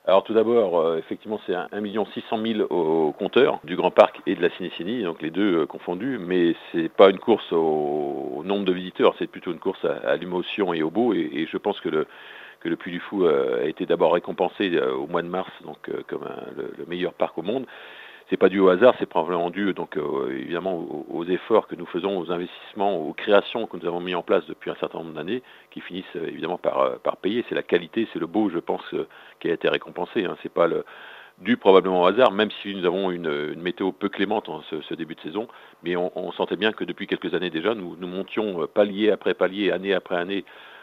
Alors tout d'abord, effectivement, c'est 1 600 000 au compteur du Grand Parc et de la Cinécénie, donc les deux confondus, mais c'est pas une course au nombre de visiteurs, c'est plutôt une course à l'émotion et au beau, et je pense que le Puy du Fou a été d'abord récompensé au mois de mars, donc comme le meilleur parc au monde. C'est pas dû au hasard, c'est probablement dû donc évidemment aux efforts que nous faisons, aux investissements, aux créations que nous avons mis en place depuis un certain nombre d'années, qui finissent évidemment par payer. C'est la qualité, c'est le beau, je pense, qui a été récompensé. Hein. C'est pas dû probablement au hasard, même si nous avons une météo peu clémente en ce début de saison, mais on sentait bien que depuis quelques années déjà, nous montions palier après palier, année après année,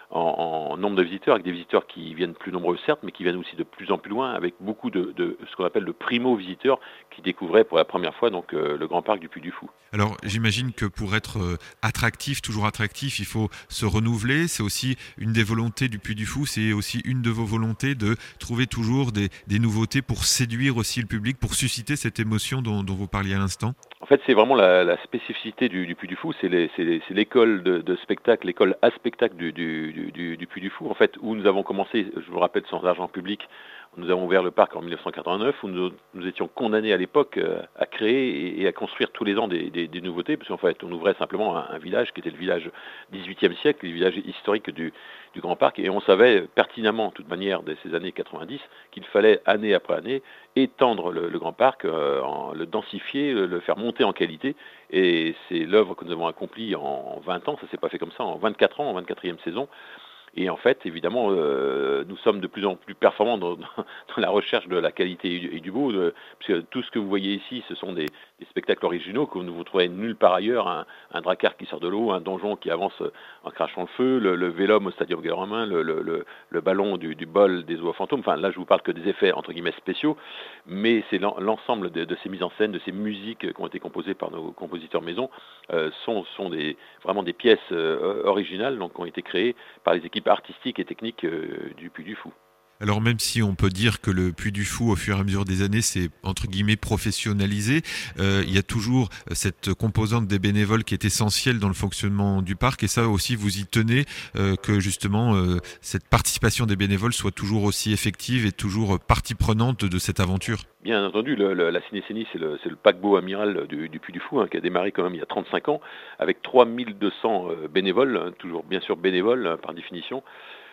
en nombre de visiteurs, avec des visiteurs qui viennent plus nombreux certes, mais qui viennent aussi de plus en plus loin, avec beaucoup de ce qu'on appelle de primo-visiteurs qui découvraient pour la première fois donc le Grand Parc du Puy du Fou. Alors j'imagine que pour être attractif, toujours attractif, il faut se renouveler. C'est aussi une des volontés du Puy du Fou, c'est aussi une de vos volontés de trouver toujours des nouveautés pour séduire aussi le public, pour susciter cette émotion dont vous parliez à l'instant. En fait, c'est vraiment la spécificité du Puy du Fou, c'est l'école de spectacle, l'école à spectacle du Puy du Fou, en fait, où nous avons commencé, je vous rappelle, sans argent public. Nous avons ouvert le parc en 1989, où nous étions condamnés à l'époque à créer et à construire tous les ans des nouveautés, parce qu'en fait, on ouvrait simplement un village qui était le village 18e siècle, le village historique du Grand Parc, et on savait pertinemment, de toute manière, dès ces années 90, qu'il fallait, année après année, étendre le Grand Parc, le densifier, le faire monter en qualité, et c'est l'œuvre que nous avons accomplie en 20 ans, ça s'est pas fait comme ça, en 24 ans, en 24e saison. Et en fait, évidemment, nous sommes de plus en plus performants dans la recherche de la qualité et du beau, puisque tout ce que vous voyez ici, ce sont des spectacles originaux que vous ne vous trouverez nulle part ailleurs. Un dracard qui sort de l'eau, un donjon qui avance en crachant le feu, le vélum au Stadium gallo-romain, le ballon du bol des oies fantômes. Enfin, là, je vous parle que des effets, entre guillemets, spéciaux, mais c'est l'ensemble de ces mises en scène, de ces musiques qui ont été composées par nos compositeurs maison, sont vraiment des pièces originales, donc qui ont été créées par les équipes artistiques et techniques du Puy du Fou. Alors même si on peut dire que le Puy du Fou, au fur et à mesure des années, c'est entre guillemets professionnalisé, il y a toujours cette composante des bénévoles qui est essentielle dans le fonctionnement du parc. Et ça aussi, vous y tenez, que justement cette participation des bénévoles soit toujours aussi effective et toujours partie prenante de cette aventure. Bien entendu, la Cinécénie, c'est le paquebot amiral du Puy du Fou, hein, qui a démarré quand même il y a 35 ans, avec 3200 bénévoles, hein, toujours bien sûr bénévoles par définition.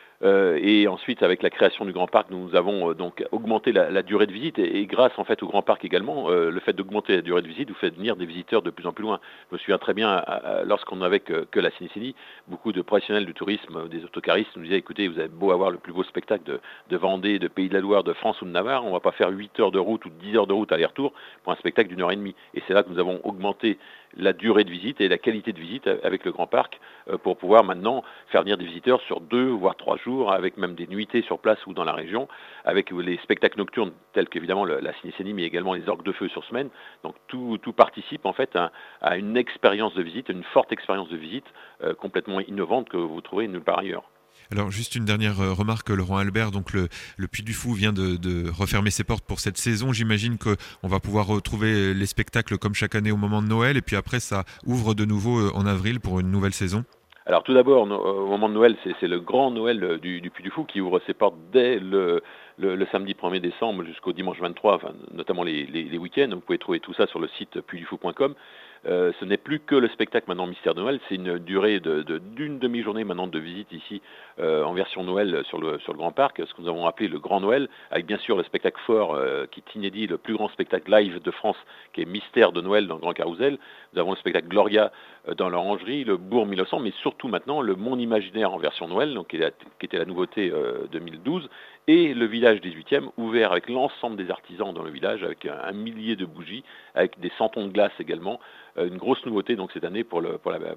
Et ensuite, avec la création du Grand Parc, nous avons donc augmenté la durée de visite et grâce en fait au Grand Parc également, le fait d'augmenter la durée de visite vous fait venir des visiteurs de plus en plus loin. Je me souviens très bien, lorsqu'on n'avait que la Cinécénie, beaucoup de professionnels du tourisme, des autocaristes nous disaient écoutez, vous avez beau avoir le plus beau spectacle de Vendée, de Pays de la Loire, de France ou de Navarre, on ne va pas faire 8 heures de route ou 10 heures de route aller-retour pour un spectacle d'une heure et demie. Et c'est là que nous avons augmenté la durée de visite et la qualité de visite avec le Grand Parc pour pouvoir maintenant faire venir des visiteurs sur 2 voire 3 jours, avec même des nuitées sur place ou dans la région, avec les spectacles nocturnes tels qu'évidemment la Cinécénie, mais également les orgues de feu sur semaine. Donc tout participe en fait à une expérience de visite, une forte expérience de visite complètement innovante que vous trouverez nulle part ailleurs. Alors juste une dernière remarque, Laurent Albert, donc le Puy du Fou vient de refermer ses portes pour cette saison. J'imagine qu'on va pouvoir retrouver les spectacles comme chaque année au moment de Noël, et puis après ça ouvre de nouveau en avril pour une nouvelle saison. Alors tout d'abord, au moment de Noël, c'est le grand Noël du Puy du Fou qui ouvre ses portes dès le samedi 1er décembre jusqu'au dimanche 23, enfin, notamment les week-ends. Vous pouvez trouver tout ça sur le site puydufou.com. Ce n'est plus que le spectacle maintenant Mystère de Noël, c'est une durée d'une demi-journée maintenant de visite ici en version Noël sur le Grand Parc, ce que nous avons appelé le Grand Noël, avec bien sûr le spectacle fort qui est inédit, le plus grand spectacle live de France, qui est Mystère de Noël dans le Grand Carrousel. Nous avons le spectacle Gloria dans l'Orangerie, le Bourg 1900, mais surtout maintenant le Monde Imaginaire en version Noël, donc qui était la nouveauté 2012, et le village 18e, ouvert avec l'ensemble des artisans dans le village, avec un millier de bougies, avec des centons de glace également. Une grosse nouveauté donc cette année pour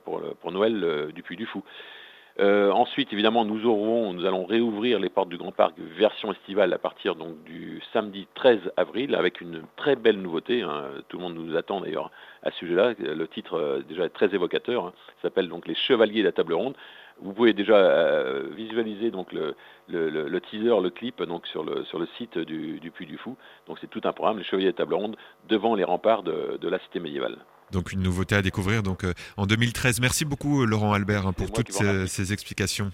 Noël du Puy du Fou. Ensuite, évidemment, nous allons réouvrir les portes du Grand Parc version estivale à partir donc du samedi 13 avril avec une très belle nouveauté. Hein. Tout le monde nous attend d'ailleurs à ce sujet-là. Le titre déjà est très évocateur. Hein. Ça s'appelle donc Les Chevaliers de la Table Ronde. Vous pouvez déjà visualiser donc le teaser, le clip donc sur le site du Puy du Fou. Donc c'est tout un programme, Les Chevaliers de la Table Ronde, devant les remparts de la cité médiévale. Donc une nouveauté à découvrir donc en 2013. Merci beaucoup Laurent Albert, hein, C'est pour moi toutes qui vous remercie. ces explications.